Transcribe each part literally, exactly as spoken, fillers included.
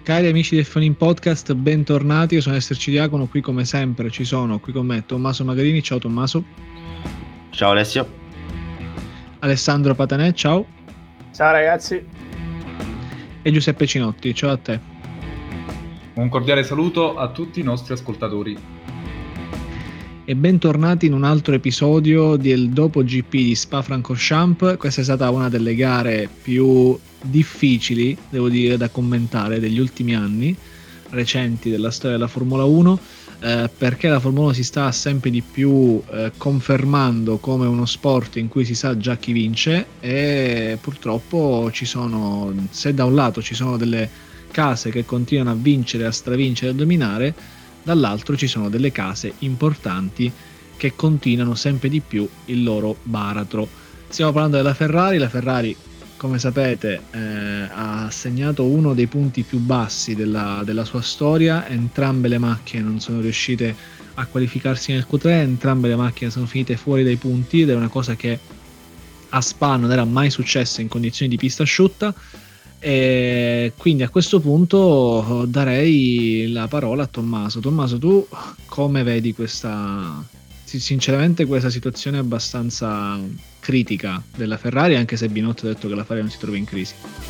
Cari amici del F uno Podcast, bentornati. Io sono Esserci Diacono, qui come sempre ci sono, qui con me Tommaso Magarini. Ciao Tommaso. Ciao Alessio. Alessandro Patanè, ciao. Ciao ragazzi. E Giuseppe Cinotti, ciao a te. Un cordiale saluto a tutti i nostri ascoltatori. E bentornati in un altro episodio del dopo G P di Spa-Francorchamps. Questa è stata una delle gare più difficili, devo dire, da commentare degli ultimi anni recenti della storia della Formula uno, eh, perché la Formula uno si sta sempre di più eh, confermando come uno sport in cui si sa già chi vince, e purtroppo ci sono, se da un lato ci sono delle case che continuano a vincere, a stravincere, a dominare, dall'altro ci sono delle case importanti che continuano sempre di più il loro baratro. Stiamo parlando della Ferrari. La Ferrari, come sapete, eh, ha segnato uno dei punti più bassi della, della sua storia. Entrambe le macchine non sono riuscite a qualificarsi nel Q tre, entrambe le macchine sono finite fuori dai punti, ed è una cosa che a Spa non era mai successa in condizioni di pista asciutta. E quindi a questo punto darei la parola a Tommaso. Tommaso, tu come vedi questa, sinceramente, questa situazione abbastanza critica della Ferrari, anche se Binotto ha detto che la Ferrari non si trova in crisi?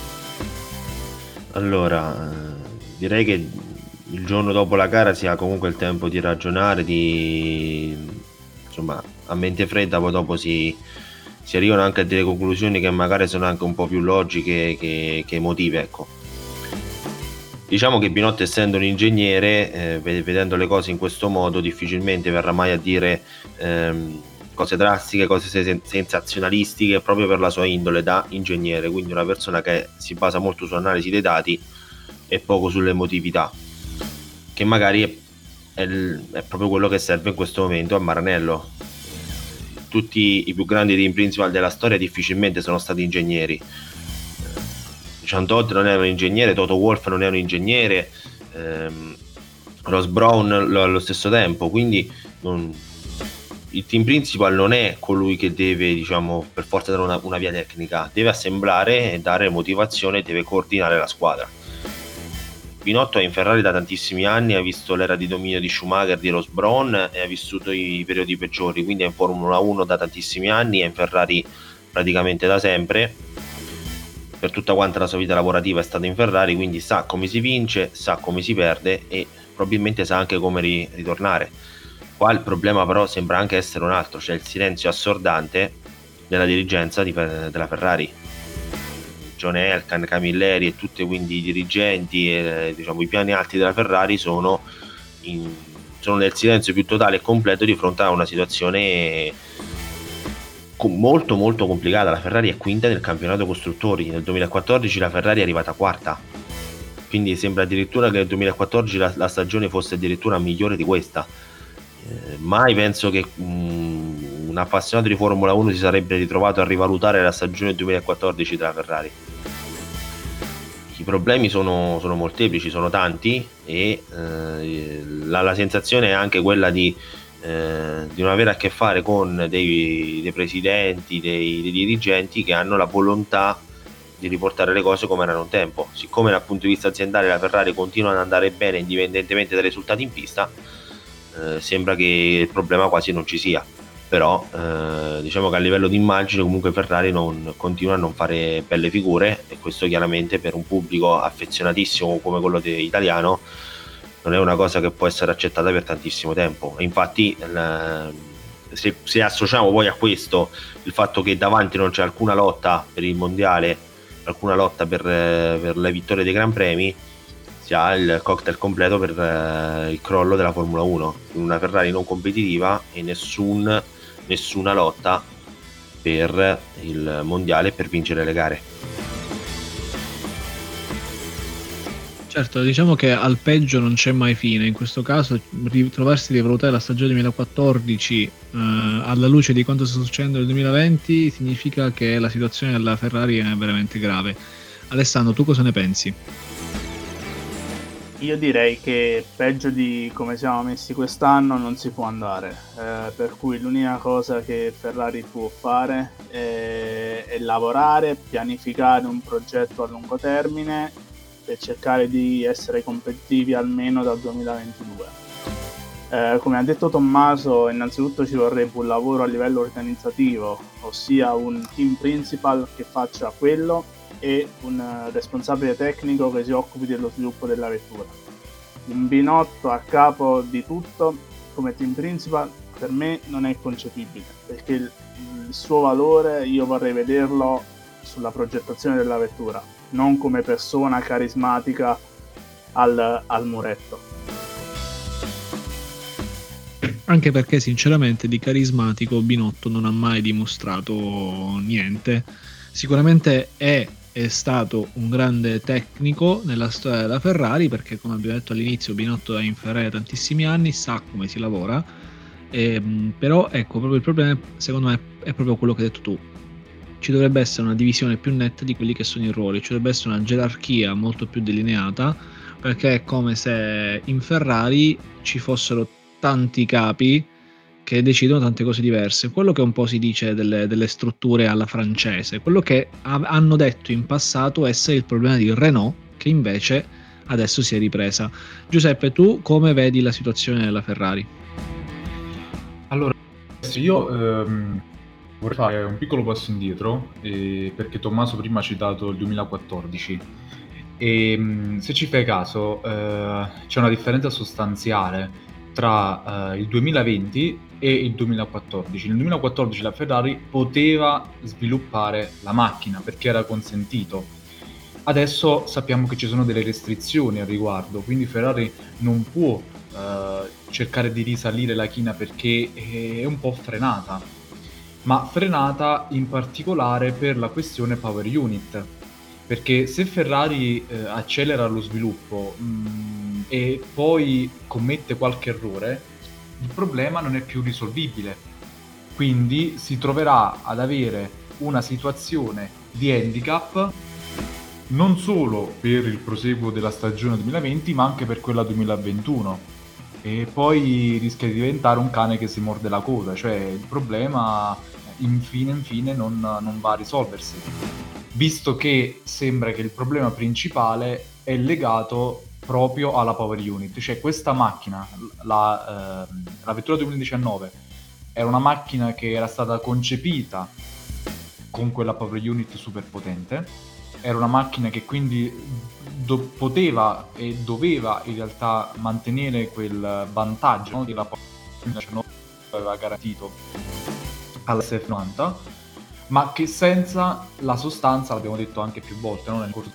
Allora, direi che il giorno dopo la gara si ha comunque il tempo di ragionare, di insomma a mente fredda, poi dopo si si arrivano anche a delle conclusioni che magari sono anche un po' più logiche che, che emotive, ecco. Diciamo che Binotto, essendo un ingegnere, eh, vedendo le cose in questo modo, difficilmente verrà mai a dire ehm, cose drastiche, cose sen- sensazionalistiche, proprio per la sua indole da ingegnere, quindi una persona che si basa molto sull'analisi dei dati e poco sull'emotività, che magari è, è, il, è proprio quello che serve in questo momento a Maranello. Tutti i più grandi team principal della storia difficilmente sono stati ingegneri. Jean Todt non era un ingegnere, Toto Wolff non era un ingegnere, ehm, Ross Brown allo stesso tempo, quindi non, il team principal non è colui che deve, diciamo, per forza dare una, una via tecnica, deve assemblare e dare motivazione, deve coordinare la squadra. Binotto è in Ferrari da tantissimi anni, ha visto l'era di dominio di Schumacher, di Ross Brown, e ha vissuto i periodi peggiori, quindi è in Formula uno da tantissimi anni, è in Ferrari praticamente da sempre, per tutta quanta la sua vita lavorativa è stato in Ferrari, quindi sa come si vince, sa come si perde e probabilmente sa anche come ri- ritornare. Qua il problema però sembra anche essere un altro, cioè il silenzio assordante della dirigenza di, della Ferrari. John Elkann, Camilleri e tutti quindi i dirigenti e diciamo i piani alti della Ferrari sono, in, sono nel silenzio più totale e completo di fronte a una situazione molto molto complicata. La Ferrari è quinta nel campionato costruttori, nel duemilaquattordici la Ferrari è arrivata quarta, quindi sembra addirittura che nel duemilaquattordici la, la stagione fosse addirittura migliore di questa. Eh, mai penso che mh, un appassionato di Formula uno si sarebbe ritrovato a rivalutare la stagione duemilaquattordici della Ferrari. I problemi sono, sono molteplici, sono tanti, e eh, la, la sensazione è anche quella di, eh, di non avere a che fare con dei, dei presidenti, dei, dei dirigenti che hanno la volontà di riportare le cose come erano un tempo. Siccome dal punto di vista aziendale la Ferrari continua ad andare bene indipendentemente dai risultati in pista, eh, sembra che il problema quasi non ci sia. Però eh, diciamo che a livello di immagine comunque Ferrari non, continua a non fare belle figure, e questo chiaramente per un pubblico affezionatissimo come quello italiano non è una cosa che può essere accettata per tantissimo tempo. E infatti il, se, se associamo poi a questo il fatto che davanti non c'è alcuna lotta per il mondiale, alcuna lotta per, per le vittorie dei Gran Premi, si ha il cocktail completo per uh, il crollo della Formula uno, una Ferrari non competitiva e nessun, nessuna lotta per il mondiale, per vincere le gare. Certo, diciamo che al peggio non c'è mai fine. In questo caso ritrovarsi di rivalutare la stagione duemilaquattordici eh, alla luce di quanto sta succedendo nel duemilaventi significa che la situazione della Ferrari è veramente grave. Alessandro, tu cosa ne pensi? Io direi che peggio di come siamo messi quest'anno non si può andare, eh, per cui l'unica cosa che Ferrari può fare è, è lavorare, pianificare un progetto a lungo termine per cercare di essere competitivi almeno dal duemilaventidue. Eh, come ha detto Tommaso, innanzitutto ci vorrebbe un lavoro a livello organizzativo, ossia un team principal che faccia quello e un uh, responsabile tecnico che si occupi dello sviluppo della vettura. Un Binotto a capo di tutto come team principal per me non è concepibile, perché il, il suo valore io vorrei vederlo sulla progettazione della vettura, non come persona carismatica al, al muretto. Anche perché sinceramente di carismatico Binotto non ha mai dimostrato niente. Sicuramente è, è stato un grande tecnico nella storia della Ferrari, perché come abbiamo detto all'inizio Binotto è in Ferrari da tantissimi anni, sa come si lavora, e, però ecco, proprio il problema secondo me è proprio quello che hai detto tu. Ci dovrebbe essere una divisione più netta di quelli che sono i ruoli, ci dovrebbe essere una gerarchia molto più delineata, perché è come se in Ferrari ci fossero tanti capi che decidono tante cose diverse. Quello che un po' si dice delle, delle strutture alla francese, quello che ha, hanno detto in passato essere il problema di Renault, che invece adesso si è ripresa. Giuseppe, tu come vedi la situazione della Ferrari? Allora, io ehm, vorrei fare un piccolo passo indietro, eh, perché Tommaso prima ha citato il duemilaquattordici e mh, se ci fai caso eh, c'è una differenza sostanziale tra uh, il duemilaventi e il duemilaquattordici. Nel duemilaquattordici la Ferrari poteva sviluppare la macchina perché era consentito. Adesso sappiamo che ci sono delle restrizioni al riguardo, quindi Ferrari non può uh, cercare di risalire la china perché è un po' frenata, ma frenata in particolare per la questione power unit, perché se Ferrari eh, accelera lo sviluppo mh, e poi commette qualche errore, il problema non è più risolvibile, quindi si troverà ad avere una situazione di handicap non solo per il proseguo della stagione duemilaventi ma anche per quella duemilaventuno, e poi rischia di diventare un cane che si morde la coda, cioè il problema infine infine non, non va a risolversi, visto che sembra che il problema principale è legato proprio alla power unit. Cioè questa macchina, la, eh, la vettura duemiladiciannove, era una macchina che era stata concepita con quella power unit super potente, era una macchina che quindi do- poteva e doveva in realtà mantenere quel vantaggio, no, che la power unit aveva garantito alla S F novanta, ma che senza la sostanza, l'abbiamo detto anche più volte, no, nel corso,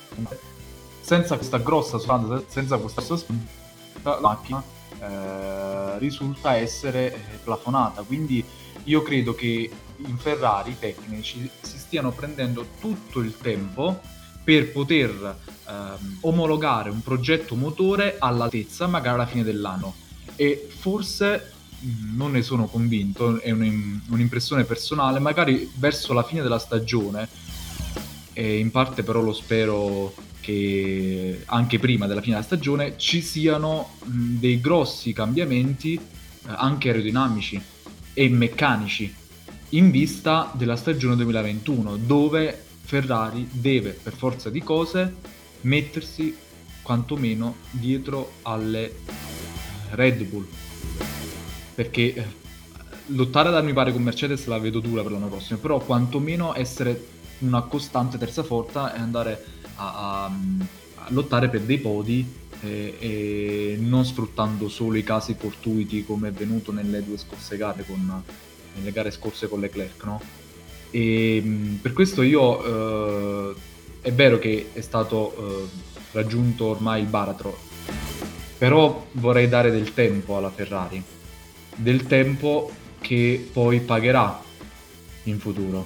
senza questa grossa sostanza, senza questa sostanza, la macchina eh, risulta essere eh, plafonata. Quindi io credo che in Ferrari i tecnici si stiano prendendo tutto il tempo per poter ehm, omologare un progetto motore all'altezza magari alla fine dell'anno, e forse non ne sono convinto, è un, un'impressione personale, magari verso la fine della stagione, e in parte però lo spero che anche prima della fine della stagione ci siano mh, dei grossi cambiamenti eh, anche aerodinamici e meccanici in vista della stagione duemilaventuno, dove Ferrari deve per forza di cose mettersi quantomeno dietro alle Red Bull, perché eh, lottare da mi pare con Mercedes la vedo dura per l'anno prossimo, però quantomeno essere una costante terza forza e andare a, a, a lottare per dei podi e, e non sfruttando solo i casi fortuiti come è venuto nelle due scorse gare, con, nelle gare scorse con Leclerc, no? E mh, per questo io eh, è vero che è stato eh, raggiunto ormai il baratro, però vorrei dare del tempo alla Ferrari, del tempo che poi pagherà in futuro.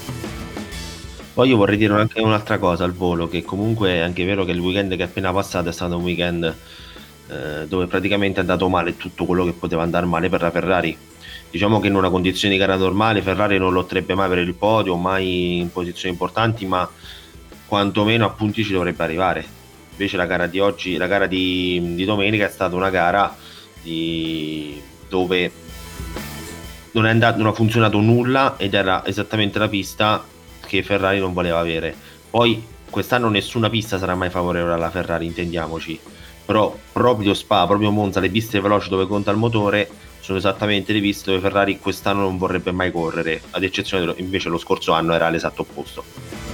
Poi io vorrei dire anche un'altra cosa al volo, che comunque è anche vero che il weekend che è appena passato è stato un weekend eh, dove praticamente è andato male tutto quello che poteva andare male per la Ferrari. Diciamo che in una condizione di gara normale Ferrari non lotterebbe mai per il podio, mai in posizioni importanti, ma quantomeno a punti ci dovrebbe arrivare. Invece la gara di oggi, la gara di, di domenica è stata una gara di, dove non è andato, non ha funzionato nulla ed era esattamente la pista che Ferrari non voleva avere. Poi quest'anno nessuna pista sarà mai favorevole alla Ferrari, intendiamoci, però proprio Spa, proprio Monza, le piste veloci dove conta il motore sono esattamente le piste dove Ferrari quest'anno non vorrebbe mai correre, ad eccezione dello, invece lo scorso anno era l'esatto opposto.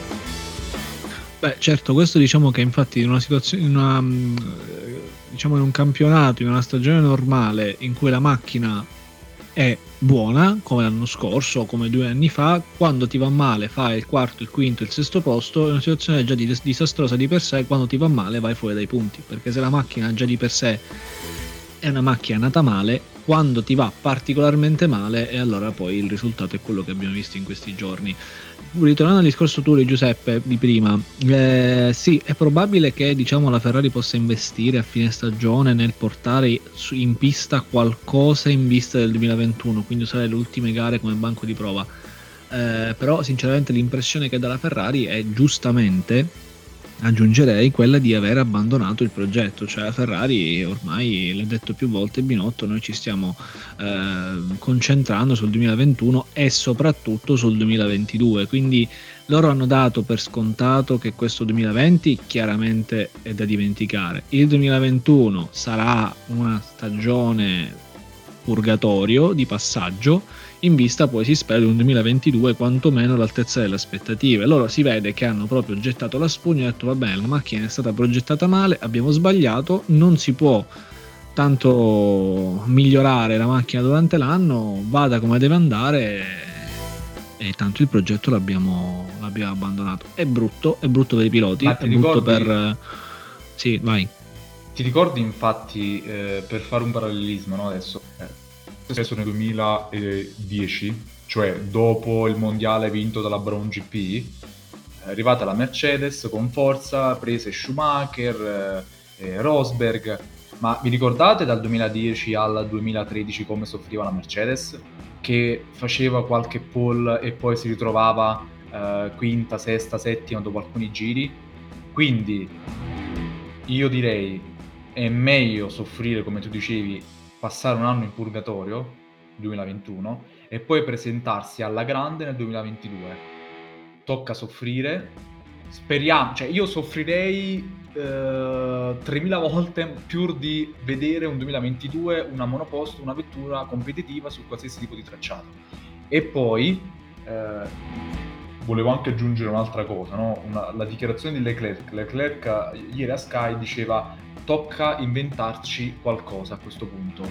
Beh, certo, questo diciamo che infatti in una situazione, in una, diciamo in un campionato, in una stagione normale in cui la macchina è buona, come l'anno scorso o come due anni fa, quando ti va male fai il quarto, il quinto, il sesto posto, è una situazione già dis- disastrosa di per sé. Quando ti va male vai fuori dai punti, perché se la macchina già di per sé è una macchina nata male, quando ti va particolarmente male, e allora poi il risultato è quello che abbiamo visto in questi giorni. Ritornando al discorso tuo di Giuseppe di prima, eh, sì, è probabile che diciamo la Ferrari possa investire a fine stagione nel portare su, in pista qualcosa in vista del duemilaventuno, quindi usare le ultime gare come banco di prova, eh, però sinceramente l'impressione che dà la Ferrari è, giustamente aggiungerei, quella di aver abbandonato il progetto. Cioè la Ferrari ormai, l'ha detto più volte Binotto, noi ci stiamo eh, concentrando sul duemilaventuno e soprattutto sul duemilaventidue, quindi loro hanno dato per scontato che questo duemilaventi chiaramente è da dimenticare, il duemilaventuno sarà una stagione purgatorio di passaggio, in vista poi si spera di un duemilaventidue quantomeno all'altezza delle aspettative. Loro si vede che hanno proprio gettato la spugna e detto va bene, la macchina è stata progettata male, abbiamo sbagliato, non si può tanto migliorare la macchina durante l'anno, vada come deve andare, e tanto il progetto l'abbiamo, l'abbiamo abbandonato. È brutto, è brutto per i piloti, Ma è ti brutto ricordi- per... Sì, vai. Ti ricordi infatti, eh, per fare un parallelismo, no, adesso, eh, è successo nel duemiladieci, cioè dopo il mondiale vinto dalla Brown G P, è arrivata la Mercedes con forza, prese Schumacher, eh, eh, Rosberg, ma vi ricordate dal duemiladieci al duemilatredici come soffriva la Mercedes? Che faceva qualche pole e poi si ritrovava eh, quinta, sesta, settima dopo alcuni giri? Quindi io direi è meglio soffrire, come tu dicevi, passare un anno in purgatorio, duemilaventuno, e poi presentarsi alla grande nel duemilaventidue. Tocca soffrire, speriamo, cioè io soffrirei eh, tremila volte più di vedere un duemilaventidue, una monoposto, una vettura competitiva su qualsiasi tipo di tracciato. E poi eh, volevo anche aggiungere un'altra cosa, no? Una, la dichiarazione di Leclerc. Leclerc ieri a Sky diceva tocca inventarci qualcosa a questo punto.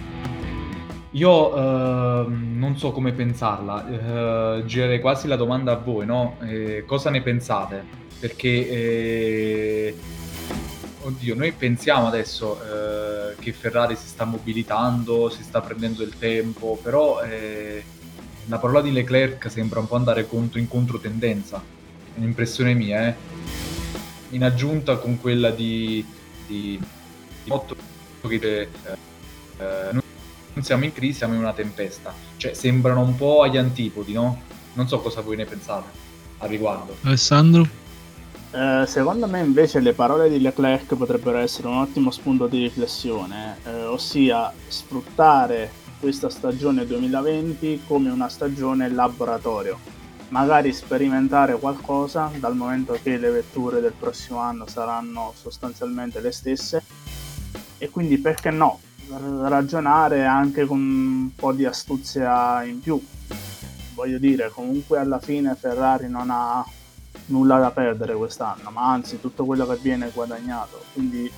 Io eh, non so come pensarla, eh, girerei quasi la domanda a voi, no? Eh, cosa ne pensate? Perché, eh, oddio, noi pensiamo adesso eh, che Ferrari si sta mobilitando, si sta prendendo il tempo, però eh, la parola di Leclerc sembra un po' andare contro, in controtendenza, è un'impressione mia, eh? In aggiunta con quella di... di Otto che eh, eh, non siamo in crisi, siamo in una tempesta, cioè sembrano un po' agli antipodi, no? Non so cosa voi ne pensate al riguardo. Alessandro? Eh, secondo me invece le parole di Leclerc potrebbero essere un ottimo spunto di riflessione, eh, ossia sfruttare questa stagione duemilaventi come una stagione laboratorio, magari sperimentare qualcosa, dal momento che le vetture del prossimo anno saranno sostanzialmente le stesse, e quindi perché no, ragionare anche con un po' di astuzia in più. Voglio dire, comunque alla fine Ferrari non ha nulla da perdere quest'anno, ma anzi tutto quello che viene guadagnato, quindi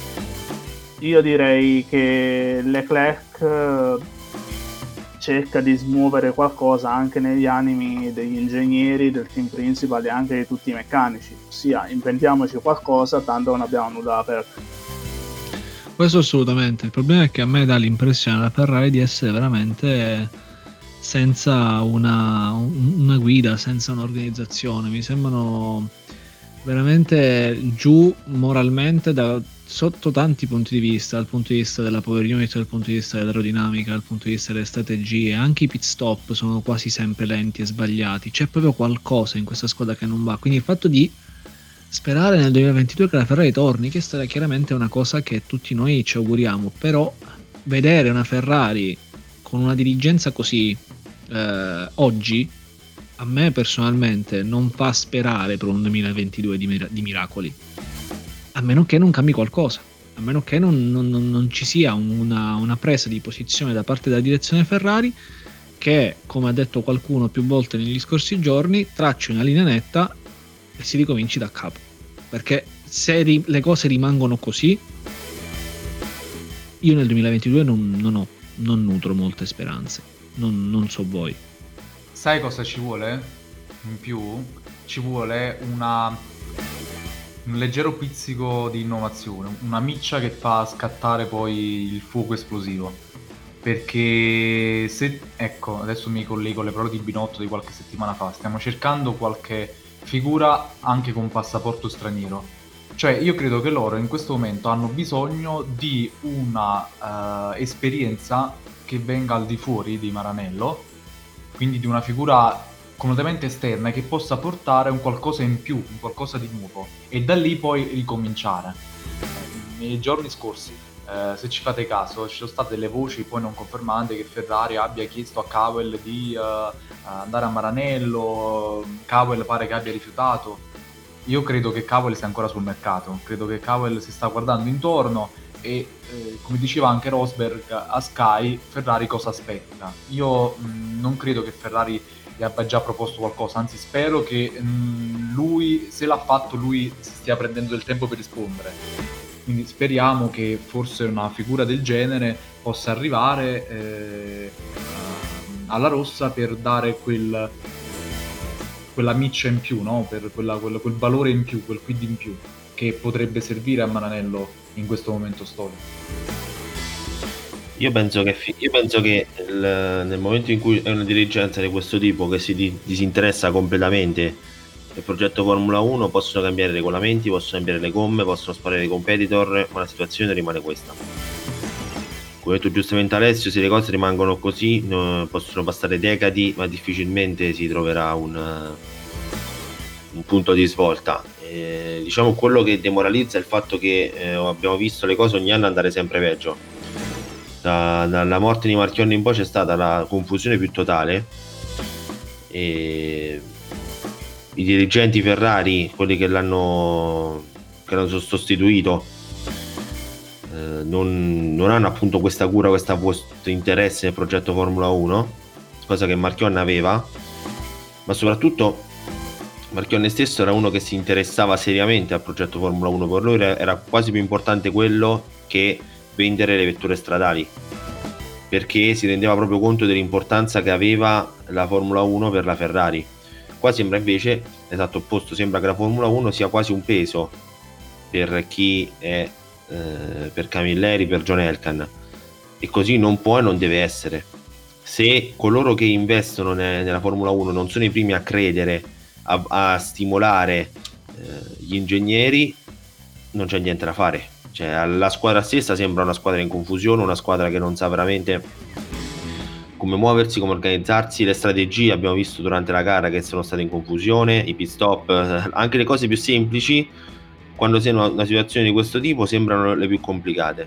io direi che Leclerc cerca di smuovere qualcosa anche negli animi degli ingegneri, del team principal e anche di tutti i meccanici, ossia inventiamoci qualcosa, tanto non abbiamo nulla da perdere. Questo assolutamente. Il problema è che a me dà l'impressione la Ferrari di essere veramente senza una, una guida, senza un'organizzazione. Mi sembrano veramente giù moralmente da sotto tanti punti di vista, dal punto di vista della power unit, dal punto di vista dell'aerodinamica, dal punto di vista delle strategie. Anche i pit stop sono quasi sempre lenti e sbagliati. C'è proprio qualcosa in questa squadra che non va. Quindi il fatto di sperare nel duemilaventidue che la Ferrari torni, che sarà chiaramente una cosa che tutti noi ci auguriamo, però vedere una Ferrari con una dirigenza così eh, oggi a me personalmente non fa sperare per un duemilaventidue di, mir- di miracoli, a meno che non cambi qualcosa, a meno che non, non, non ci sia una, una presa di posizione da parte della direzione Ferrari che, come ha detto qualcuno più volte negli scorsi giorni, tracci una linea netta e si ricominci da capo, perché se ri- le cose rimangono così, io nel duemilaventidue non, non ho non nutro molte speranze, non, non so voi. Sai cosa ci vuole? In più ci vuole una un leggero pizzico di innovazione, una miccia che fa scattare poi il fuoco esplosivo. Perché se, ecco, adesso mi collego alle parole di Binotto di qualche settimana fa, stiamo cercando qualche figura anche con passaporto straniero. Cioè io credo che loro in questo momento hanno bisogno di una uh, esperienza che venga al di fuori di Maranello, quindi di una figura completamente esterna che possa portare un qualcosa in più, un qualcosa di nuovo, e da lì poi ricominciare. Nei giorni scorsi, eh, se ci fate caso, ci sono state delle voci poi non confermate che Ferrari abbia chiesto a Cowell di uh, andare a Maranello, Cowell pare che abbia rifiutato. Io credo che Cowell sia ancora sul mercato, credo che Cowell si sta guardando intorno e eh, come diceva anche Rosberg a Sky, Ferrari cosa aspetta? Io mh, non credo che Ferrari gli abbia già proposto qualcosa, anzi spero che mh, lui, se l'ha fatto, lui si stia prendendo del tempo per rispondere. Quindi speriamo che forse una figura del genere possa arrivare eh, alla rossa per dare quel, quella miccia in più, no? Per quella, quel, quel valore in più, quel quid in più che potrebbe servire a Maranello in questo momento storico. Io penso che, io penso che il, nel momento in cui è una dirigenza di questo tipo che si di, disinteressa completamente del progetto Formula uno, possono cambiare i regolamenti, possono cambiare le gomme, possono sparare i competitor, ma la situazione rimane questa. Come ha detto giustamente Alessio, se le cose rimangono così no, possono passare decadi, ma difficilmente si troverà un, un punto di svolta. Eh, diciamo quello che demoralizza è il fatto che eh, abbiamo visto le cose ogni anno andare sempre peggio. Da, dalla morte di Marchionne in poi c'è stata la confusione più totale e i dirigenti Ferrari, quelli che l'hanno che l'hanno sostituito eh, non, non hanno appunto questa cura, questo interesse nel progetto Formula uno, cosa che Marchionne aveva, ma soprattutto Marchionne stesso era uno che si interessava seriamente al progetto Formula uno, per lui era, era quasi più importante quello che vendere le vetture stradali, perché si rendeva proprio conto dell'importanza che aveva la Formula uno per la Ferrari. Qua sembra invece l'esatto opposto, sembra che la Formula uno sia quasi un peso per chi è eh, per Camilleri, per John Elkann, e così non può e non deve essere. Se coloro che investono ne, nella Formula uno non sono i primi a credere, a, a stimolare eh, gli ingegneri, non c'è niente da fare. Cioè, la squadra stessa sembra una squadra in confusione, una squadra che non sa veramente come muoversi, come organizzarsi. Le strategie abbiamo visto durante la gara che sono state in confusione, i pit stop, anche le cose più semplici quando si è una, una situazione di questo tipo sembrano le più complicate.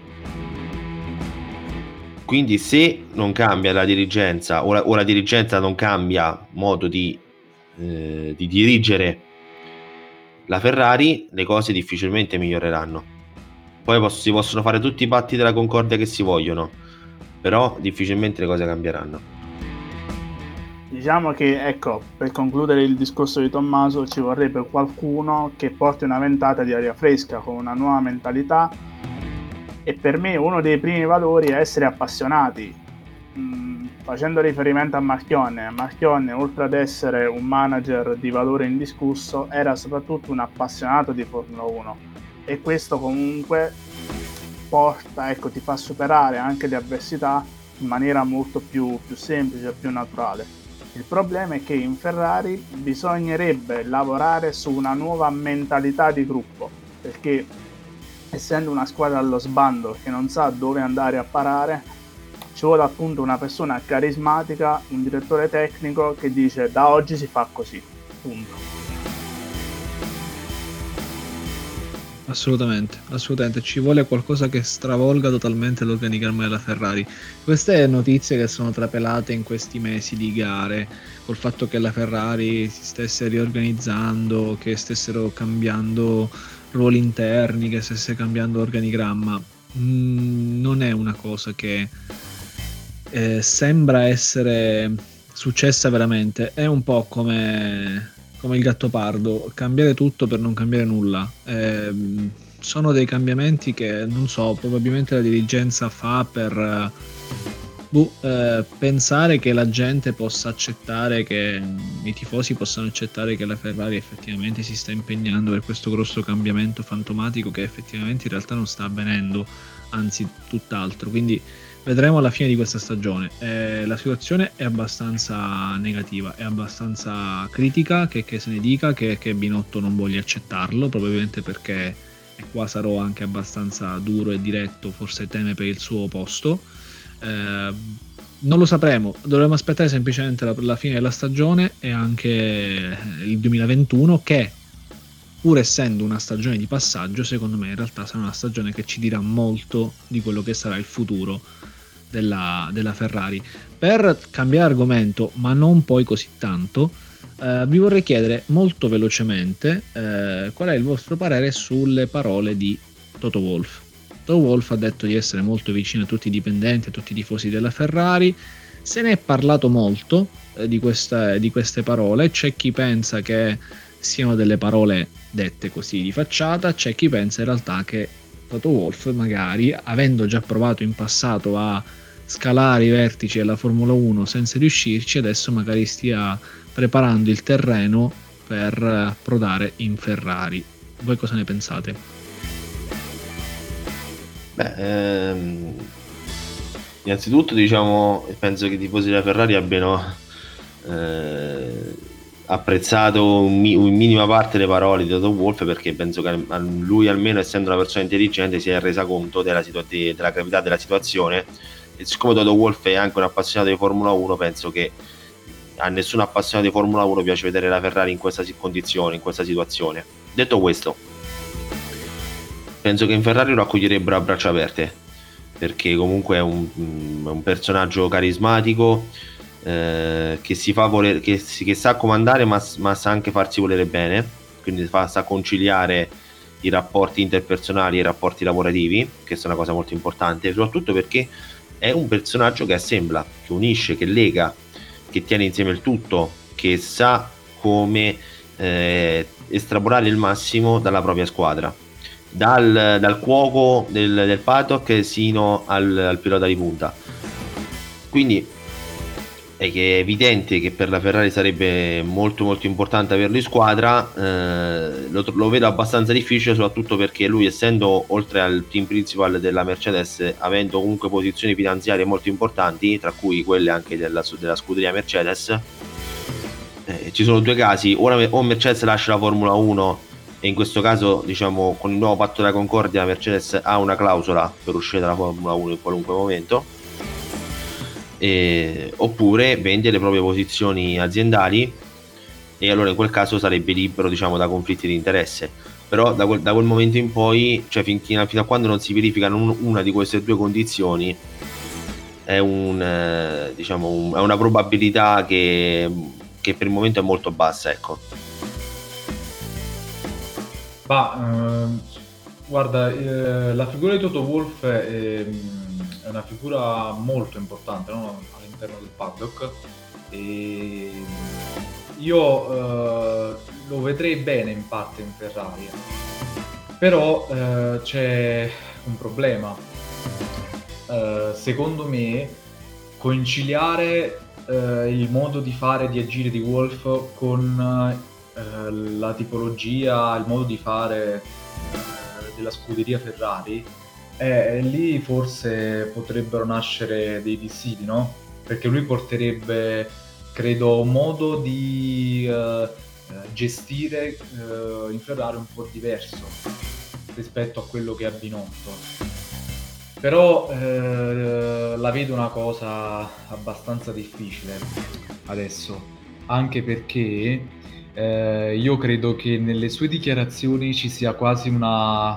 Quindi se non cambia la dirigenza o la, o la dirigenza non cambia modo di, eh, di dirigere la Ferrari, le cose difficilmente miglioreranno. Poi posso, si possono fare tutti i patti della concordia che si vogliono, però difficilmente le cose cambieranno. Diciamo che, ecco, per concludere il discorso di Tommaso, ci vorrebbe qualcuno che porti una ventata di aria fresca, con una nuova mentalità, e per me uno dei primi valori è essere appassionati. Mm, facendo riferimento a Marchionne, Marchionne, oltre ad essere un manager di valore indiscusso, era soprattutto un appassionato di Formula uno. E questo comunque porta, ecco, ti fa superare anche le avversità in maniera molto più, più semplice, più naturale. Il problema è che in Ferrari bisognerebbe lavorare su una nuova mentalità di gruppo, perché essendo una squadra allo sbando che non sa dove andare a parare, ci vuole appunto una persona carismatica, un direttore tecnico che dice da oggi si fa così, punto. Assolutamente, assolutamente, ci vuole qualcosa che stravolga totalmente l'organigramma della Ferrari. Queste notizie che sono trapelate in questi mesi di gare, col fatto che la Ferrari si stesse riorganizzando, che stessero cambiando ruoli interni, che stesse cambiando organigramma, mh, non è una cosa che eh, sembra essere successa veramente. È un po' come come il Gattopardo, cambiare tutto per non cambiare nulla. Eh, sono dei cambiamenti che, non so, probabilmente la dirigenza fa per eh, boh, eh, pensare che la gente possa accettare, che i tifosi possano accettare che la Ferrari effettivamente si sta impegnando per questo grosso cambiamento fantomatico che effettivamente in realtà non sta avvenendo, anzi tutt'altro. Quindi vedremo alla fine di questa stagione. Eh, la situazione è abbastanza negativa, è abbastanza critica, che, che se ne dica, che, che Binotto non voglia accettarlo, probabilmente perché, e qua sarò anche abbastanza duro e diretto, forse teme per il suo posto. Eh, non lo sapremo, dovremo aspettare semplicemente la, la fine della stagione e anche il duemilaventuno, che pur essendo una stagione di passaggio, secondo me in realtà sarà una stagione che ci dirà molto di quello che sarà il futuro della, della Ferrari. Per cambiare argomento, ma non poi così tanto, eh, vi vorrei chiedere molto velocemente eh, qual è il vostro parere sulle parole di Toto Wolff. Toto Wolff ha detto di essere molto vicino a tutti i dipendenti, a tutti i tifosi della Ferrari. Se ne è parlato molto eh, di, questa, di queste parole. C'è chi pensa che siano delle parole dette così di facciata, c'è chi pensa in realtà che Toto Wolff, magari avendo già provato in passato a scalare i vertici della Formula uno senza riuscirci, adesso magari stia preparando il terreno per approdare in Ferrari. Voi cosa ne pensate? Beh, ehm, innanzitutto diciamo, penso che i tifosi della Ferrari abbiano eh, apprezzato in minima parte le parole di Toto Wolff, perché penso che lui, almeno essendo una persona intelligente, si è resa conto della, situa- della gravità della situazione, e siccome Toto Wolff è anche un appassionato di Formula uno, penso che a nessun appassionato di Formula uno piace vedere la Ferrari in questa condizione, in questa situazione. Detto questo, penso che in Ferrari lo accoglierebbero a braccia aperte, perché comunque è un, un personaggio carismatico, eh, che si fa volere, che, che sa comandare, ma, ma sa anche farsi volere bene, quindi fa, sa conciliare i rapporti interpersonali e i rapporti lavorativi, che è una cosa molto importante, soprattutto perché è un personaggio che assembla, che unisce, che lega, che tiene insieme il tutto, che sa come eh, estrapolare il massimo dalla propria squadra, dal, dal cuoco del, del paddock sino al, al pilota di punta. Quindi è che è evidente che per la Ferrari sarebbe molto molto importante averlo in squadra. eh, lo, lo vedo abbastanza difficile, soprattutto perché lui, essendo oltre al team principal della Mercedes, avendo comunque posizioni finanziarie molto importanti, tra cui quelle anche della, della scuderia Mercedes, eh, ci sono due casi: ora o Mercedes lascia la Formula uno, e in questo caso, diciamo, con il nuovo patto della Concordia, Mercedes ha una clausola per uscire dalla Formula uno in qualunque momento, Eh, oppure vende le proprie posizioni aziendali, e allora in quel caso sarebbe libero, diciamo, da conflitti di interesse. Però da quel, da quel momento in poi, cioè fin, fino a quando non si verificano un, una di queste due condizioni, è, un, eh, diciamo un, è una probabilità che, che per il momento è molto bassa, ecco. Ma eh, guarda, eh, la figura di Toto Wolff è, è una figura molto importante, no? All'interno del paddock, e io eh, lo vedrei bene in parte in Ferrari, però eh, c'è un problema. Eh, secondo me conciliare eh, il modo di fare, di agire di Wolff con eh, la tipologia, il modo di fare eh, della scuderia Ferrari, eh, lì forse potrebbero nascere dei dissidi, no? Perché lui porterebbe, credo, un modo di eh, gestire eh, in Ferrari un po' diverso rispetto a quello che ha Binotto. Però eh, la vedo una cosa abbastanza difficile adesso, anche perché Eh, io credo che nelle sue dichiarazioni ci sia quasi una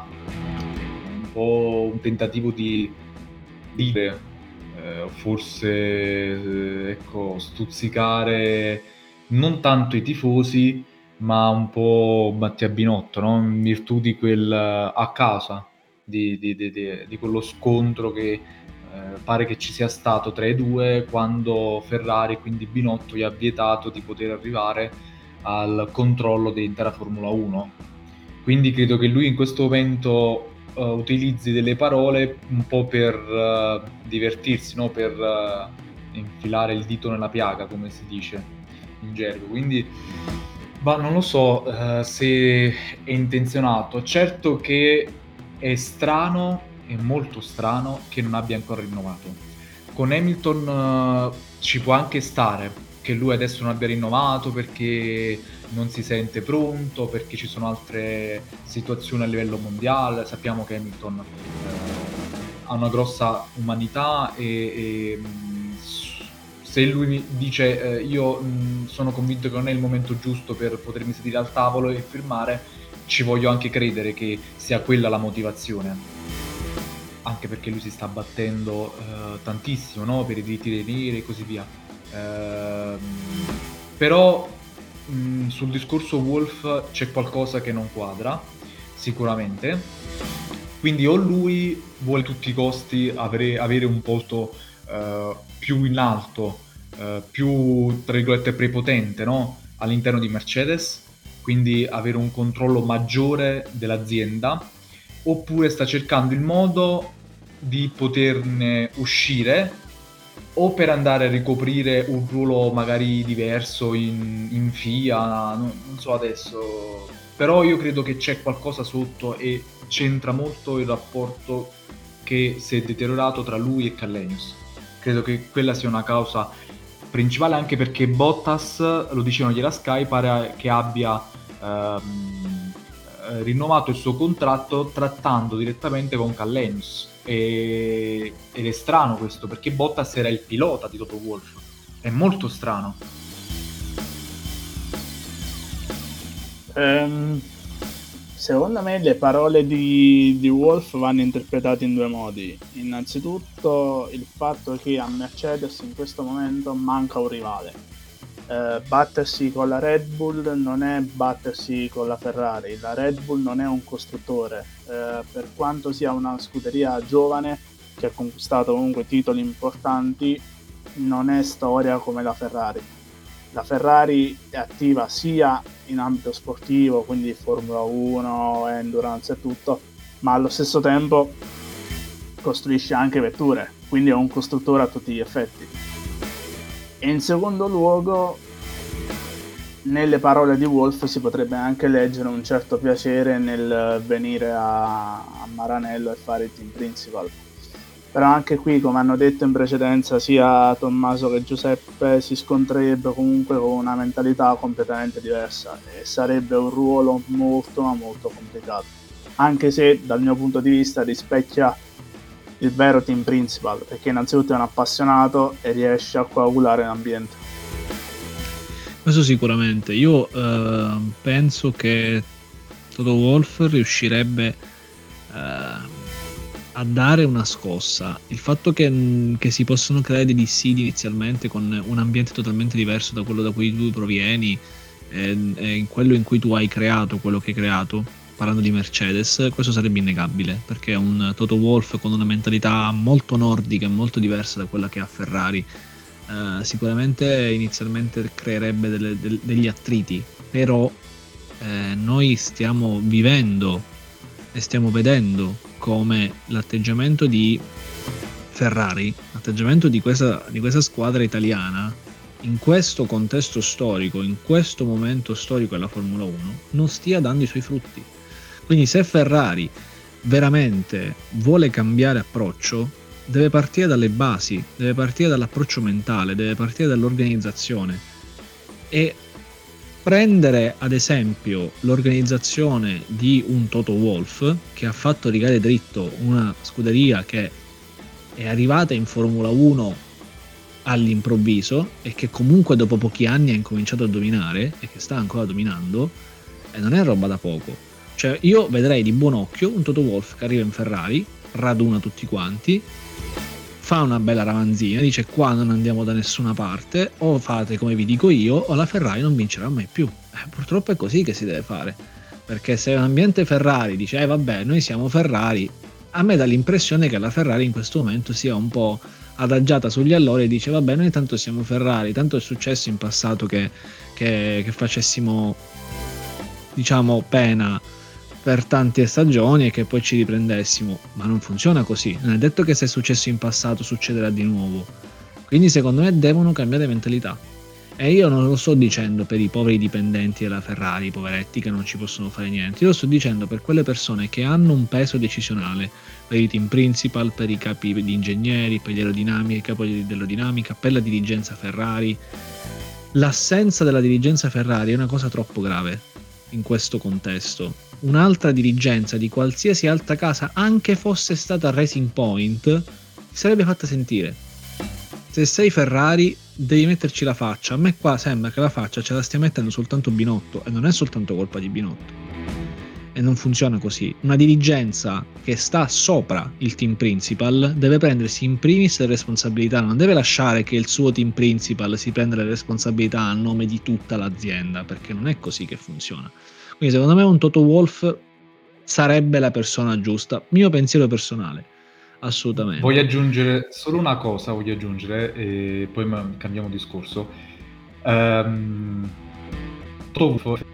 un po' un tentativo di dire, eh, forse eh, ecco, stuzzicare non tanto i tifosi, ma un po' Mattia Binotto, no? In virtù di quel a causa di, di- di- di- di quello scontro che eh, pare che ci sia stato tra i due, quando Ferrari, quindi Binotto, gli ha vietato di poter arrivare al controllo dell'intera Formula uno. Quindi credo che lui in questo momento uh, utilizzi delle parole un po' per uh, divertirsi, no? Per uh, infilare il dito nella piaga, come si dice in gergo. Quindi, ma non lo so uh, se è intenzionato. Certo che è strano, è molto strano che non abbia ancora rinnovato. Con Hamilton uh, ci può anche stare che lui adesso non abbia rinnovato perché non si sente pronto, perché ci sono altre situazioni a livello mondiale. Sappiamo che Hamilton eh, ha una grossa umanità e, e mh, se lui mi dice eh, io mh, sono convinto che non è il momento giusto per potermi sedere al tavolo e firmare, ci voglio anche credere che sia quella la motivazione, anche perché lui si sta battendo eh, tantissimo, no? Per i diritti dei neri e così via. Ehm, però mh, sul discorso Wolf c'è qualcosa che non quadra, sicuramente. Quindi o lui vuole a tutti i costi avere, avere un posto eh, più in alto, eh, più, tra virgolette, prepotente, no? All'interno di Mercedes, quindi avere un controllo maggiore dell'azienda, oppure sta cercando il modo di poterne uscire o per andare a ricoprire un ruolo magari diverso in, in F I A, non, non so adesso, però io credo che c'è qualcosa sotto e c'entra molto il rapporto che si è deteriorato tra lui e Callenius. Credo che quella sia una causa principale, anche perché Bottas, lo dicevano ieri a Sky, pare che abbia ehm, rinnovato il suo contratto trattando direttamente con Callenius. E... ed è strano questo, perché Bottas era il pilota di Toto Wolff. È molto strano. Um, secondo me le parole di, di Wolff vanno interpretate in due modi. Innanzitutto il fatto che a Mercedes in questo momento manca un rivale. Uh, battersi con la Red Bull non è battersi con la Ferrari. La Red Bull non è un costruttore, uh, per quanto sia una scuderia giovane che ha conquistato comunque titoli importanti, non è storia come la Ferrari. La Ferrari è attiva sia in ambito sportivo, quindi Formula uno, Endurance e tutto, ma allo stesso tempo costruisce anche vetture, quindi è un costruttore a tutti gli effetti. E in secondo luogo, nelle parole di Wolff si potrebbe anche leggere un certo piacere nel venire a, a Maranello e fare il team principal. Però anche qui, come hanno detto in precedenza sia Tommaso che Giuseppe, si scontrerebbe comunque con una mentalità completamente diversa e sarebbe un ruolo molto ma molto complicato, anche se dal mio punto di vista rispecchia il vero team principal, perché innanzitutto è un appassionato e riesce a coagulare l'ambiente. Questo sicuramente. Io eh, penso che Toto Wolff riuscirebbe eh, a dare una scossa. Il fatto che, che si possono creare dei dissidi inizialmente con un ambiente totalmente diverso da quello da cui tu provieni e, e in quello in cui tu hai creato quello che hai creato, parlando di Mercedes, questo sarebbe innegabile, perché è un Toto Wolff con una mentalità molto nordica e molto diversa da quella che ha Ferrari. Uh, sicuramente inizialmente creerebbe delle, del, degli attriti, però eh, noi stiamo vivendo e stiamo vedendo come l'atteggiamento di Ferrari, l'atteggiamento di questa, di questa squadra italiana in questo contesto storico, in questo momento storico della Formula uno, non stia dando i suoi frutti. Quindi se Ferrari veramente vuole cambiare approccio, deve partire dalle basi, deve partire dall'approccio mentale, deve partire dall'organizzazione e prendere ad esempio l'organizzazione di un Toto Wolff, che ha fatto rigare dritto una scuderia che è arrivata in Formula uno all'improvviso e che comunque dopo pochi anni ha incominciato a dominare e che sta ancora dominando, e non è roba da poco. Cioè io vedrei di buon occhio un Toto Wolff che arriva in Ferrari, raduna tutti quanti, fa una bella ramanzina, dice qua non andiamo da nessuna parte, o fate come vi dico io o la Ferrari non vincerà mai più. Eh, purtroppo è così che si deve fare, perché se un ambiente Ferrari dice eh vabbè noi siamo Ferrari, a me dà l'impressione che la Ferrari in questo momento sia un po' adagiata sugli allori e dice vabbè noi tanto siamo Ferrari, tanto è successo in passato che, che, che facessimo diciamo pena per tante stagioni e che poi ci riprendessimo, ma non funziona così, non è detto che se è successo in passato succederà di nuovo, quindi secondo me devono cambiare mentalità. E io non lo sto dicendo per i poveri dipendenti della Ferrari, poveretti che non ci possono fare niente, io lo sto dicendo per quelle persone che hanno un peso decisionale, per i team principal, per i capi di ingegneri, per gli aerodinamici, il capo dell'aerodinamica, per la dirigenza Ferrari. L'assenza della dirigenza Ferrari è una cosa troppo grave in questo contesto. Un'altra dirigenza di qualsiasi altra casa, anche fosse stata Racing Point, si sarebbe fatta sentire. Se sei Ferrari devi metterci la faccia. A me qua sembra che la faccia ce la stia mettendo soltanto Binotto, e non è soltanto colpa di Binotto, e non funziona così. Una dirigenza che sta sopra il team principal deve prendersi in primis le responsabilità, non deve lasciare che il suo team principal si prenda le responsabilità a nome di tutta l'azienda, perché non è così che funziona. Quindi secondo me un Toto Wolff sarebbe la persona giusta, mio pensiero personale, assolutamente. Voglio aggiungere solo una cosa, voglio aggiungere e poi cambiamo discorso. Um, Toto Wolff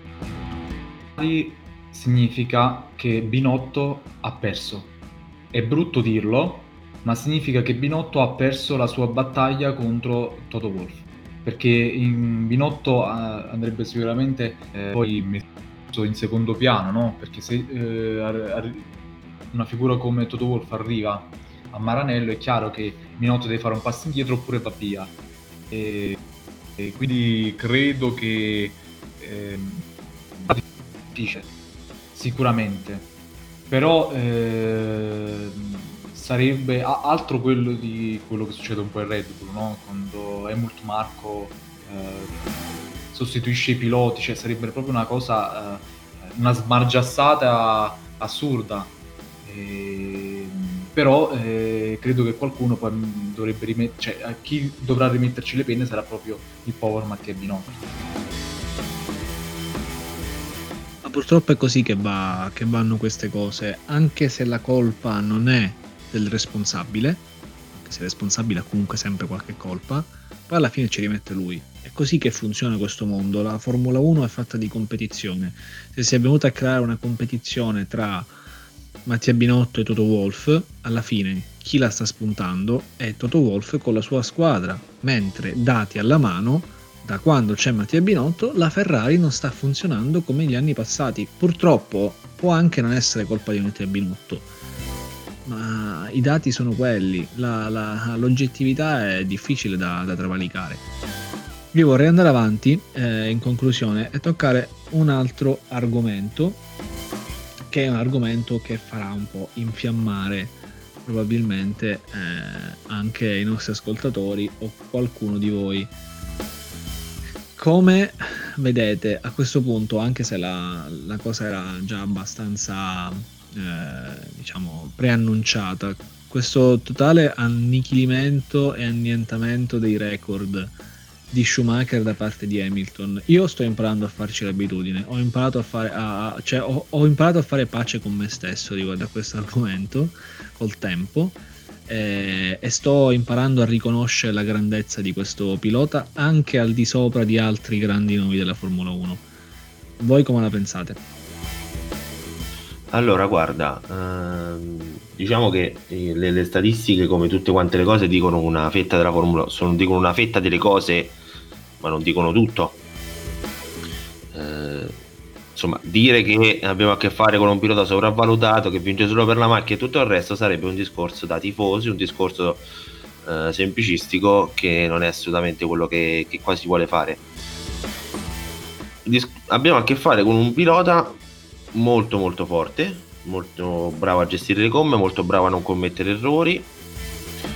significa che Binotto ha perso. È brutto dirlo, ma significa che Binotto ha perso la sua battaglia contro Toto Wolff, perché in Binotto andrebbe sicuramente eh, poi messo in secondo piano, no? Perché se eh, una figura come Toto Wolff arriva a Maranello è chiaro che Binotto deve fare un passo indietro oppure va via, e, e quindi credo che eh, è difficile sicuramente, però eh, sarebbe altro quello di quello che succede un po' in Red Bull, no? Quando Helmut Marko eh, sostituisce i piloti, cioè sarebbe proprio una cosa, eh, una smargiassata assurda. E, però eh, credo che qualcuno poi dovrebbe rimettere, cioè a chi dovrà rimetterci le penne sarà proprio il povero Mattia Binotto. Ma purtroppo è così che, va, che vanno queste cose, anche se la colpa non è del responsabile, anche se il responsabile ha comunque sempre qualche colpa, poi alla fine ci rimette lui. È così che funziona questo mondo. La Formula uno è fatta di competizione. Se si è venuta a creare una competizione tra Mattia Binotto e Toto Wolff, alla fine chi la sta spuntando è Toto Wolff con la sua squadra, mentre dati alla mano, da quando c'è Mattia Binotto la Ferrari non sta funzionando come gli anni passati. Purtroppo può anche non essere colpa di Mattia Binotto, ma i dati sono quelli, la, la, l'oggettività è difficile da, da travalicare. Io vorrei andare avanti eh, in conclusione e toccare un altro argomento, che è un argomento che farà un po' infiammare probabilmente eh, anche i nostri ascoltatori o qualcuno di voi. Come vedete a questo punto, anche se la, la cosa era già abbastanza eh, diciamo preannunciata, questo totale annichilimento e annientamento dei record di Schumacher da parte di Hamilton, io sto imparando a farci l'abitudine, ho imparato a fare a, cioè ho, ho imparato a fare pace con me stesso riguardo a questo argomento col tempo, eh, e sto imparando a riconoscere la grandezza di questo pilota anche al di sopra di altri grandi nomi della Formula uno. Voi come la pensate? Allora guarda, ehm, diciamo che le, le statistiche, come tutte quante le cose, dicono una fetta della Formula, sono, dicono una fetta delle cose, ma non dicono tutto. Eh, insomma, dire che abbiamo a che fare con un pilota sopravvalutato che vince solo per la macchina e tutto il resto sarebbe un discorso da tifosi, un discorso eh, semplicistico, che non è assolutamente quello che, che qua si vuole fare. Dis- abbiamo a che fare con un pilota molto molto forte, molto bravo a gestire le gomme, molto bravo a non commettere errori,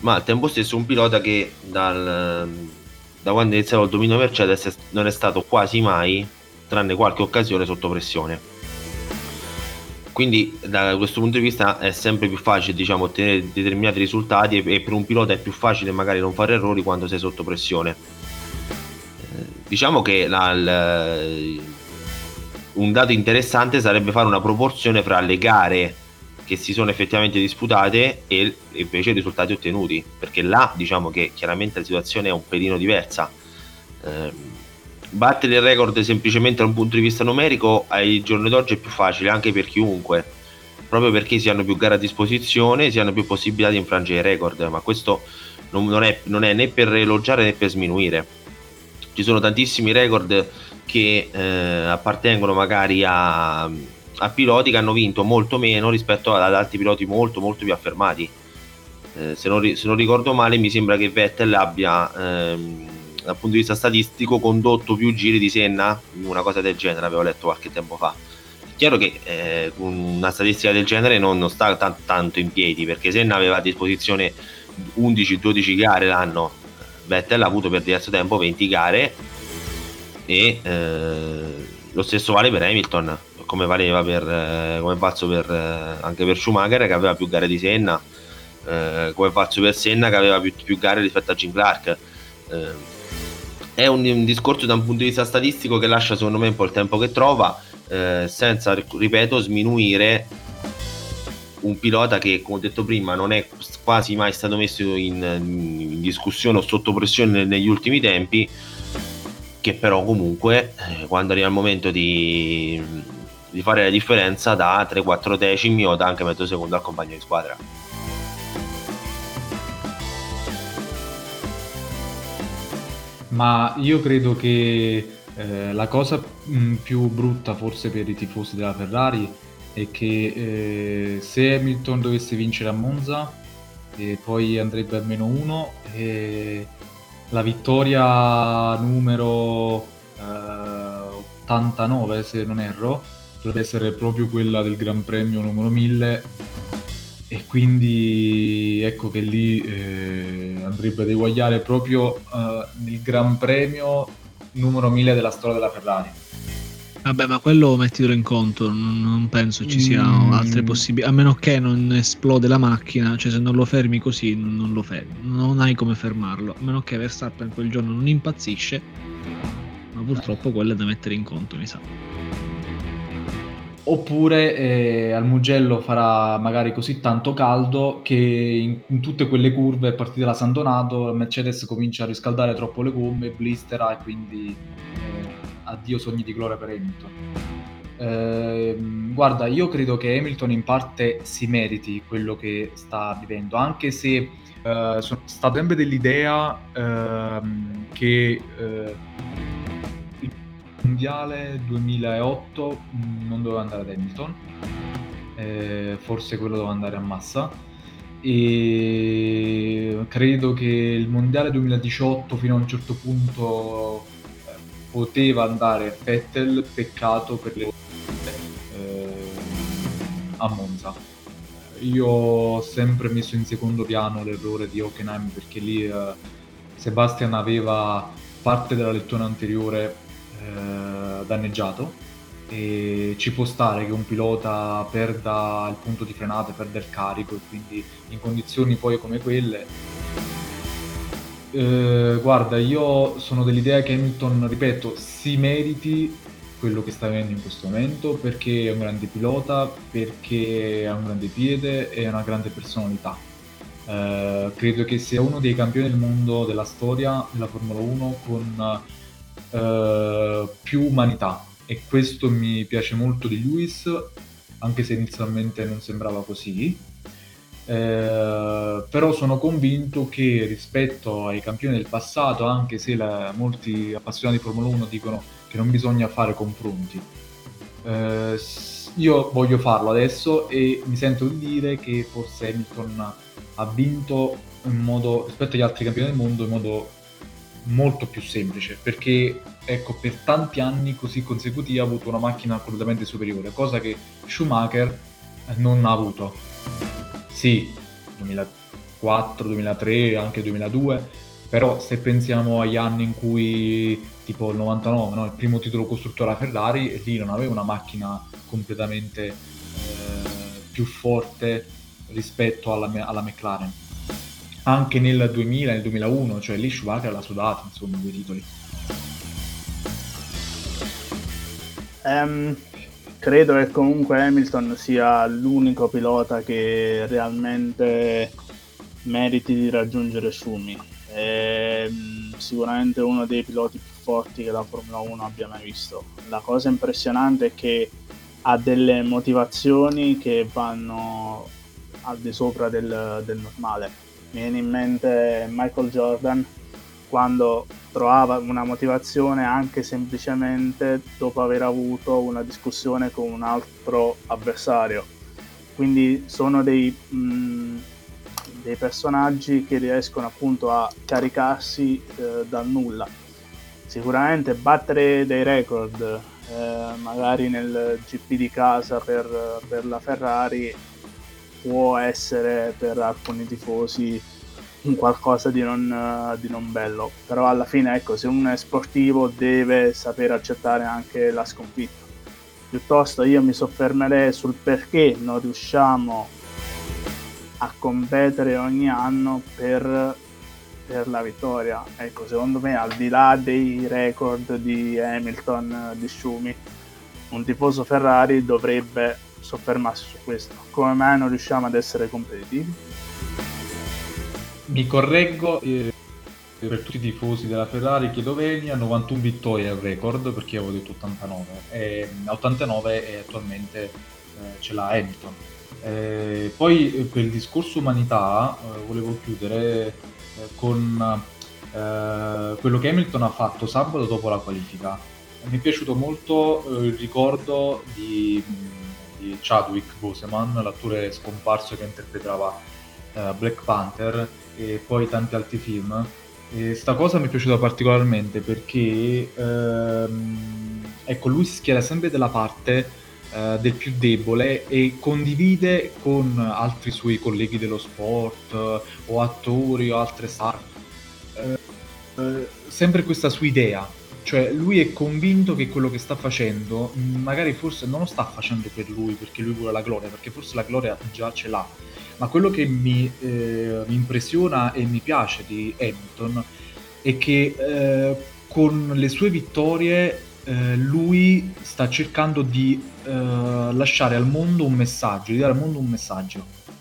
ma al tempo stesso un pilota che dal, da quando è iniziato il dominio Mercedes non è stato quasi mai, tranne qualche occasione, sotto pressione. Quindi da questo punto di vista è sempre più facile, diciamo, ottenere determinati risultati, e, e per un pilota è più facile magari non fare errori quando sei sotto pressione. Eh, diciamo che la, il, un dato interessante sarebbe fare una proporzione fra le gare che si sono effettivamente disputate e invece i risultati ottenuti, perché là diciamo che chiaramente la situazione è un pelino diversa. Eh, battere il record semplicemente da un punto di vista numerico ai giorni d'oggi è più facile anche per chiunque, proprio perché si hanno più gare a disposizione, si hanno più possibilità di infrangere i record, ma questo non, non, è, non è né per elogiare né per sminuire. Ci sono tantissimi record che eh, appartengono magari a, a piloti che hanno vinto molto meno rispetto ad altri piloti molto molto più affermati. Eh, se, non, se non ricordo male, mi sembra che Vettel abbia ehm, dal punto di vista statistico condotto più giri di Senna, una cosa del genere avevo letto qualche tempo fa. È chiaro che eh, una statistica del genere non, non sta t- tanto in piedi, perché Senna aveva a disposizione undici dodici gare l'anno, Vettel ha avuto per diverso tempo venti gare, e eh, lo stesso vale per Hamilton, come valeva per eh, come valso per eh, anche per Schumacher, che aveva più gare di Senna, eh, come valso per Senna, che aveva più, più gare rispetto a Jim Clark. eh, È un, un discorso da un punto di vista statistico che lascia secondo me un po' il tempo che trova, eh, senza, ripeto, sminuire un pilota che, come ho detto prima, non è quasi mai stato messo in, in discussione o sotto pressione negli ultimi tempi, che però comunque eh, quando arriva il momento di, di fare la differenza dà tre quattro decimi o dà anche mezzo secondo al compagno di squadra. Ma io credo che eh, la cosa mh, più brutta forse per i tifosi della Ferrari è che eh, se Hamilton dovesse vincere a Monza e poi andrebbe a meno uno, e la vittoria numero eh, ottantanove, se non erro, dovrebbe essere proprio quella del Gran Premio numero mille, e quindi ecco che lì eh, andrebbe ad eguagliare proprio eh, il Gran Premio numero mille della storia della Ferrari. Vabbè, ma quello mettilo in conto, non, non penso ci siano Mm. altre possibilità, a meno che non esplode la macchina, cioè se non lo fermi così non, non lo fermi, non hai come fermarlo, a meno che Verstappen quel giorno non impazzisce, ma purtroppo quello è da mettere in conto, mi sa. Oppure eh, al Mugello farà magari così tanto caldo che in, in tutte quelle curve, a partire da San Donato, Mercedes comincia a riscaldare troppo le gomme, blistera, e quindi eh, addio sogni di gloria per Hamilton. Eh, guarda, io credo che Hamilton in parte si meriti quello che sta vivendo, anche se eh, sono stato sempre dell'idea ehm, che eh, mondiale duemilaotto non doveva andare ad Hamilton, eh, forse quello doveva andare a Massa, e credo che il mondiale duemiladiciotto fino a un certo punto eh, poteva andare a Vettel, peccato per le eh, a Monza. Io ho sempre messo in secondo piano l'errore di Hockenheim, perché lì eh, Sebastian aveva parte della lettone anteriore Eh, danneggiato, e ci può stare che un pilota perda il punto di frenata, perda il carico, e quindi in condizioni poi come quelle eh, guarda, io sono dell'idea che Hamilton, ripeto, si meriti quello che sta avendo in questo momento, perché è un grande pilota, perché ha un grande piede e una grande personalità. Eh, credo che sia uno dei campioni del mondo della storia della Formula uno con Uh, più umanità, e questo mi piace molto di Lewis, anche se inizialmente non sembrava così. Uh, però sono convinto che rispetto ai campioni del passato, anche se la, molti appassionati di Formula uno dicono che non bisogna fare confronti, uh, io voglio farlo adesso e mi sento di dire che forse Hamilton ha vinto in modo, rispetto agli altri campioni del mondo, in modo molto più semplice, perché ecco, per tanti anni così consecutivi ha avuto una macchina assolutamente superiore, cosa che Schumacher non ha avuto. Sì, duemilaquattro, duemilatré, anche duemiladue, però se pensiamo agli anni in cui, tipo il novantanove, no? Il primo titolo costruttore alla Ferrari, e lì non aveva una macchina completamente eh, più forte rispetto alla, alla McLaren. Anche nel duemila, nel duemilauno, cioè lì Schumacher l'ha sudato, insomma, quei titoli. Um, credo che comunque Hamilton sia l'unico pilota che realmente meriti di raggiungere Schumi. È sicuramente uno dei piloti più forti che la Formula uno abbia mai visto. La cosa impressionante è che ha delle motivazioni che vanno al di sopra del, del normale. Mi viene in mente Michael Jordan, quando trovava una motivazione anche semplicemente dopo aver avuto una discussione con un altro avversario. Quindi sono dei, mh, dei personaggi che riescono appunto a caricarsi eh, dal nulla. Sicuramente battere dei record, eh, magari nel G P di casa per, per la Ferrari, può essere per alcuni tifosi un qualcosa di non, di non bello, però alla fine, ecco, se uno è sportivo deve saper accettare anche la sconfitta. Piuttosto io mi soffermerei sul perché non riusciamo a competere ogni anno per, per la vittoria. Ecco, secondo me, al di là dei record di Hamilton, di Schumi, un tifoso Ferrari dovrebbe soffermarsi su questo. Come mai non riusciamo ad essere competitivi? Mi correggo, eh, per tutti i tifosi della Ferrari chiedo venia, novantuno vittorie è il record, perché avevo detto ottantanove, e ottantanove e attualmente eh, ce l'ha Hamilton. Eh, poi eh, per il discorso umanità eh, volevo chiudere eh, con eh, quello che Hamilton ha fatto sabato dopo la qualifica. Mi è piaciuto molto eh, il ricordo di, di Chadwick Boseman, l'attore scomparso che interpretava eh, Black Panther e poi tanti altri film. E sta cosa mi è piaciuta particolarmente perché ehm, ecco, lui si schiera sempre dalla parte eh, del più debole e condivide con altri suoi colleghi dello sport eh, o attori o altre star eh, eh, sempre questa sua idea, cioè lui è convinto che quello che sta facendo magari forse non lo sta facendo per lui perché lui vuole la gloria, perché forse la gloria già ce l'ha. Ma quello che mi, eh, mi impressiona e mi piace di Hamilton è che eh, con le sue vittorie eh, lui sta cercando di eh, lasciare al mondo un messaggio, di dare al mondo un messaggio.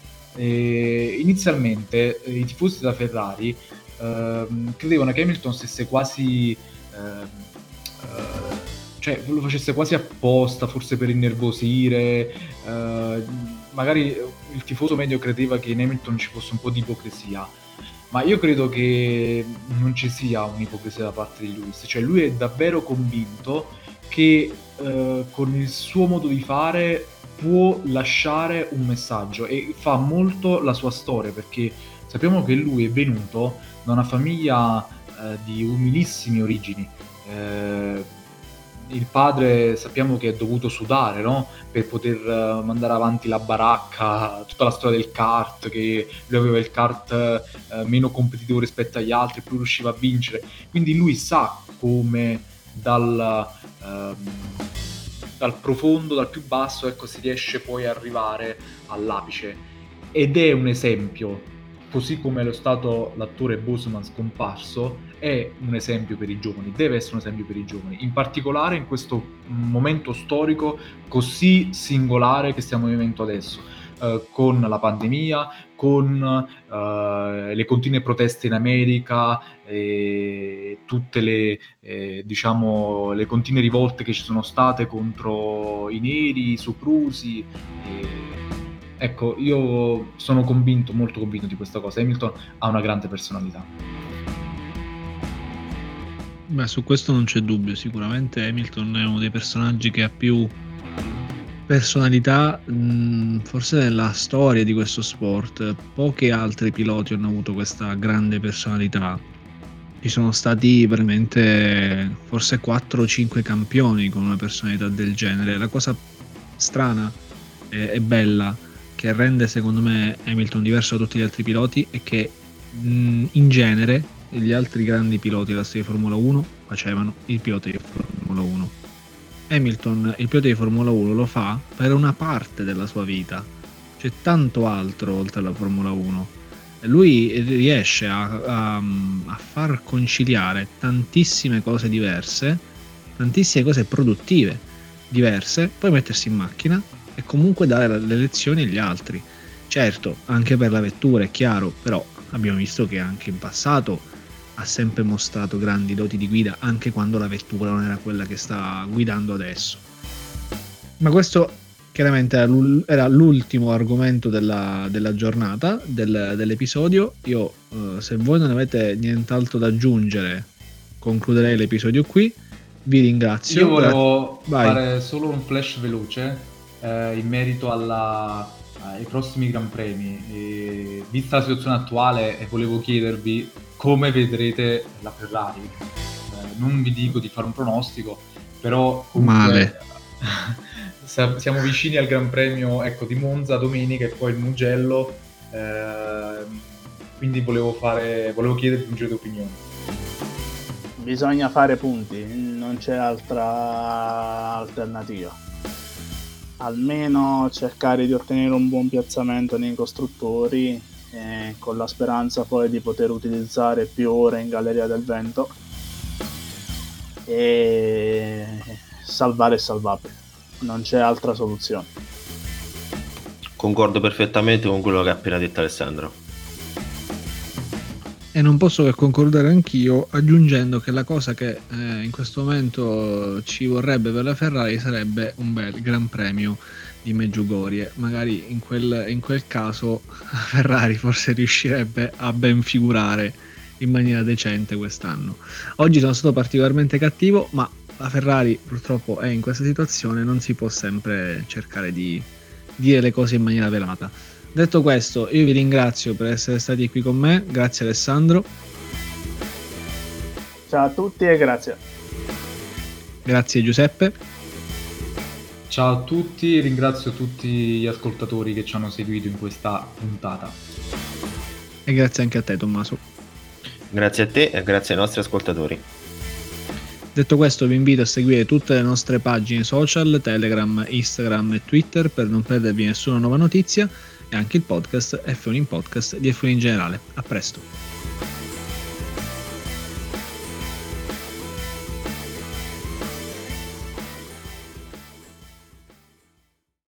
E inizialmente eh, i tifosi della Ferrari eh, credevano che Hamilton stesse quasi... Eh, eh, cioè lo facesse quasi apposta, forse per innervosire, eh, magari il tifoso medio credeva che in Hamilton ci fosse un po' di ipocrisia, ma io credo che non ci sia un'ipocrisia da parte di Lewis, cioè lui è davvero convinto che eh, con il suo modo di fare può lasciare un messaggio e fa molto la sua storia, perché sappiamo che lui è venuto da una famiglia eh, di umilissime origini. Eh, il padre sappiamo che è dovuto sudare, no? Per poter uh, mandare avanti la baracca, tutta la storia del kart, che lui aveva il kart uh, meno competitivo rispetto agli altri, più riusciva a vincere, quindi lui sa come dal, uh, dal profondo, dal più basso, ecco, si riesce poi ad arrivare all'apice, ed è un esempio, così come lo stato l'attore Boseman scomparso, è un esempio per i giovani, deve essere un esempio per i giovani, in particolare in questo momento storico così singolare che stiamo vivendo adesso, eh, con la pandemia, con eh, le continue proteste in America, e tutte le, eh, diciamo, le continue rivolte che ci sono state contro i neri, i soprusi. E... Ecco, io sono convinto, molto convinto di questa cosa. Hamilton ha una grande personalità. Beh, su questo non c'è dubbio, sicuramente Hamilton è uno dei personaggi che ha più personalità mh, forse nella storia di questo sport. Pochi altri piloti hanno avuto questa grande personalità. Ci sono stati veramente forse quattro o cinque campioni con una personalità del genere. La cosa strana e, e bella che che rende secondo me Hamilton diverso da tutti gli altri piloti è che mh, in genere gli altri grandi piloti della storia di Formula uno facevano il pilota di Formula uno. Hamilton, il pilota di Formula uno, lo fa per una parte della sua vita, c'è tanto altro oltre alla Formula uno. Lui riesce a, a, a far conciliare tantissime cose diverse, tantissime cose produttive diverse, poi mettersi in macchina e comunque dare le lezioni agli altri. Certo, anche per la vettura è chiaro, però abbiamo visto che anche in passato ha sempre mostrato grandi doti di guida, anche quando la vettura non era quella che sta guidando adesso. Ma questo chiaramente era l'ultimo argomento della, della giornata, del, dell'episodio. Io, eh, se voi non avete nient'altro da aggiungere, concluderei l'episodio qui. Vi ringrazio. Io volevo Vai. fare solo un flash veloce eh, in merito alla, ai prossimi Gran Premi. E, vista la situazione attuale, e volevo chiedervi come vedrete la Ferrari. Eh, non vi dico di fare un pronostico, però comunque, male. Siamo vicini al Gran Premio, ecco, di Monza domenica e poi il Mugello, eh, quindi volevo fare, volevo chiedervi un giro di opinione. Bisogna fare punti, non c'è altra alternativa. Almeno cercare di ottenere un buon piazzamento nei costruttori, eh, con la speranza poi di poter utilizzare più ore in Galleria del Vento e salvare il salvabile. Non c'è altra soluzione. Concordo perfettamente con quello che ha appena detto Alessandro. E non posso che concordare anch'io, aggiungendo che la cosa che eh, in questo momento ci vorrebbe per la Ferrari sarebbe un bel Gran Premio di Meggiugorie. Magari in quel, in quel caso la Ferrari forse riuscirebbe a ben figurare in maniera decente quest'anno. Oggi sono stato particolarmente cattivo, ma la Ferrari purtroppo è in questa situazione, non si può sempre cercare di dire le cose in maniera velata. Detto questo, io vi ringrazio per essere stati qui con me, grazie Alessandro. Ciao a tutti e grazie. Grazie Giuseppe. Ciao a tutti, ringrazio tutti gli ascoltatori che ci hanno seguito in questa puntata. E grazie anche a te Tommaso. Grazie a te e grazie ai nostri ascoltatori. Detto questo, vi invito a seguire tutte le nostre pagine social, Telegram, Instagram e Twitter per non perdervi nessuna nuova notizia, e anche il podcast F uno in Podcast di F uno in generale. A presto.